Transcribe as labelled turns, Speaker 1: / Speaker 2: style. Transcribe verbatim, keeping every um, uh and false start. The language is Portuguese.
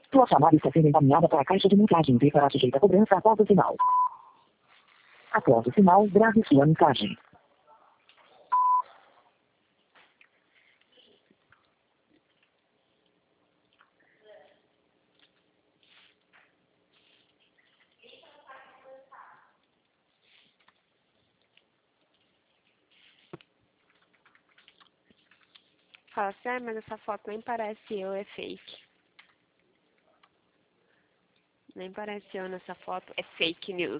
Speaker 1: Sua chamada está sendo encaminhada para a caixa de mensagens e será sujeita a cobrança após o sinal. Após o sinal, grave sua mensagem.
Speaker 2: Fala assim, ah, mas essa foto nem parece eu, é fake. Nem parece eu nessa foto, é fake news.